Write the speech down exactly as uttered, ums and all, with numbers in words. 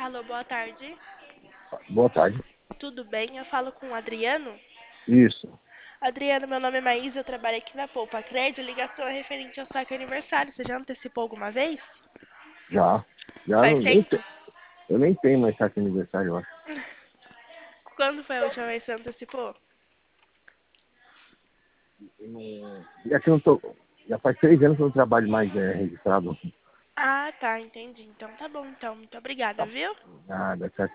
Alô, boa tarde. Boa tarde. Tudo bem? Eu falo com o Adriano. Isso. Adriano, meu nome é Maísa, eu trabalho aqui na Poupa Crédito. Ligação é referente ao saque aniversário. Você já antecipou alguma vez? Já. Já Faz não, nem tempo? te- eu nem tenho mais carta de aniversário, eu acho. Quando foi a última vez que você antecipou? Eu não- Já que eu não tô. Já faz três anos que eu não trabalho mais é, registrado. Ah, tá, entendi. Então tá bom, então. Muito obrigada, Tá. viu? Nada, certo.